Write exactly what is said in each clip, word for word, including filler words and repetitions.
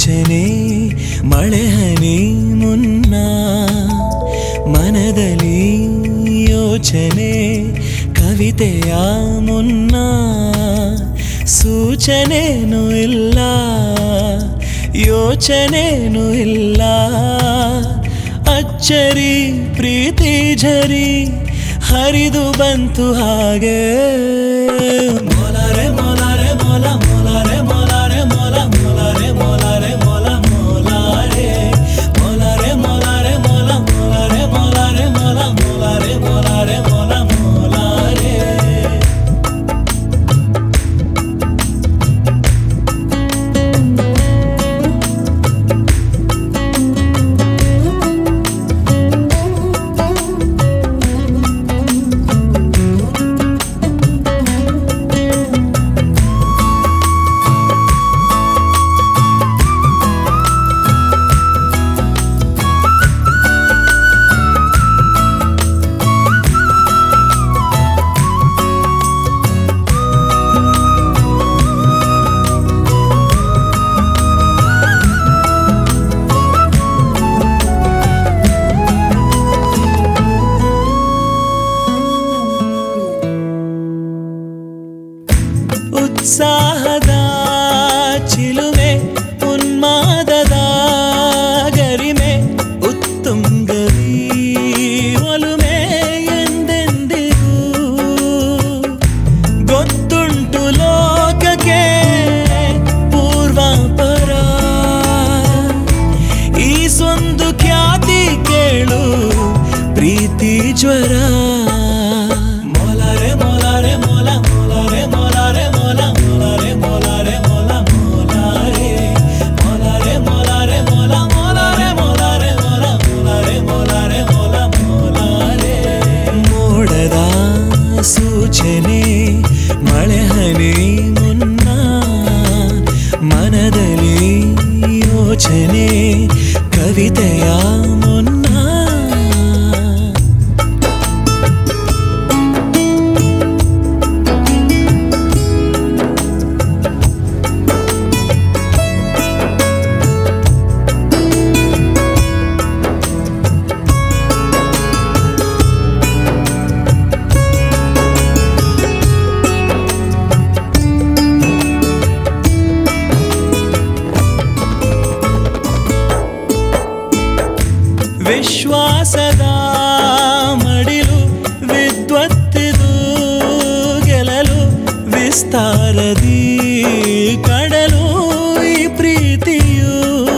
ಸೂಚನೆ ಮಳೆ ಹನಿ ಮುನ್ನ ಮನದಲ್ಲಿ ಯೋಚನೆ ಕವಿತೆಯ ಮುನ್ನ ಸೂಚನೆನೂ ಇಲ್ಲ ಯೋಚನೆನೂ ಇಲ್ಲ ಅಚ್ಚರಿ ಪ್ರೀತಿ ಝರಿ ಹರಿದು ಬಂತು ಹಾಗೆ ಮೊಲಾರೆ ಮೊಲಾರೆ ಮೊಲ ಮೊಲಾರೆ ಮೊಲಾರೆ ಮೊಲ ಮೊಲಾರೆ ಮೊಲಾರೆ ಮೊಲ ಮೊಲಾರೆ ಮೊಲಾರೆ ಮೊಲಾರೆ ಮೊಲ ಮೊಲಾರೆ ಮೊಲಾರೆ ಮೊಲ ಮೊಲಾರೆ ಮೊಲಾರೆ ಮೊಲ ಮೊಲಾರೆ ಉತ್ಸಾಹದ ಚಿಲುಮೆ ಉನ್ಮಾದದ ಗರಿಮೆ ಉತ್ತುಂಗವಿ ಒಲುಮೆ ಎಂದೆಂದಿಗೂ ಗೊತ್ತುಂಟು ಲೋಕಕ್ಕೆ ಪೂರ್ವಾಪರ ಈ ಸೊಂದು ಖ್ಯಾತಿ ಕೇಳು ಪ್ರೀತಿ ಜ್ವರ ಮೊಲಾರೆ ಮೊಲಾರೆ ಮೊಲ ಮೊಲಾರೆ ಮೊಲಾರೆ ಮೊಲ ಮೊಲಾರೆ ಮೊಲಾರೆ ಮೊಲ ಮೊಲಾರೆ ಮೊಲಾರೆ ಮೊಲಾರೆ ಮೊಲ ಮೊಲಾರೆ ಮೊಲಾರೆ ಮೊಲ ಮೊಲಾರೆ ಮೊಲಾರೆ ಮೊಲ ಮೊಲಾರೆ ಮೋಡದ ಸೂಚನೆ ಮಳೆ ಹನಿ ಮುನ್ನ ಮನದಲ್ಲಿ ಯೋಚನೆ ಕವಿತೆಯ ಮುನ್ನ ವಿಶ್ವಾಸದ ಮಡಿಲು ವಿದ್ವತ್ತಿದು ಗೆಲ್ಲಲು ವಿಸ್ತಾರದಿ ಕಡಲು ಈ ಪ್ರೀತಿಯು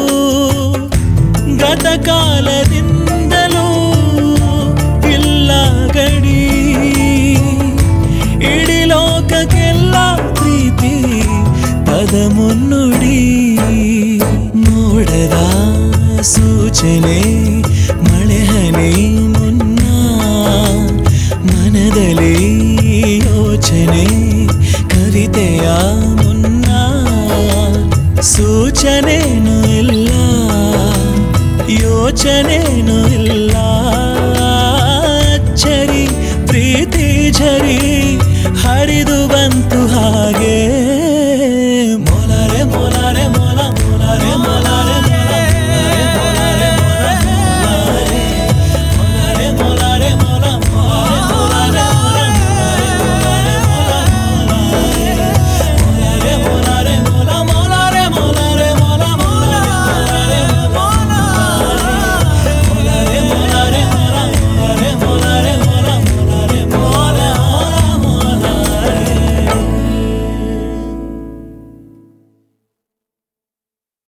ಗತಕಾಲದಿಂದಲೂ ಇಲ್ಲ ಗಡಿ ಇಡೀ ಲೋಕಕ್ಕೆಲ್ಲ ಪ್ರೀತಿ ಪದ ಮುನ್ನುಡಿ ಮೋಡದ ಸೂಚನೆ ಮಳೆ ಹನಿ ಮುನ್ನ ಮನದಲ್ಲಿ ಯೋಚನೆ ಕವಿತೆಯ ಮುನ್ನ ಸೂಚನೆನೂ ಇಲ್ಲ ಯೋಚನೆನೂ ಇಲ್ಲ ಅಚ್ಚರಿ ಪ್ರೀತಿ ಝರಿ ಹರಿದು ಬಂತು ಹಾಗೆ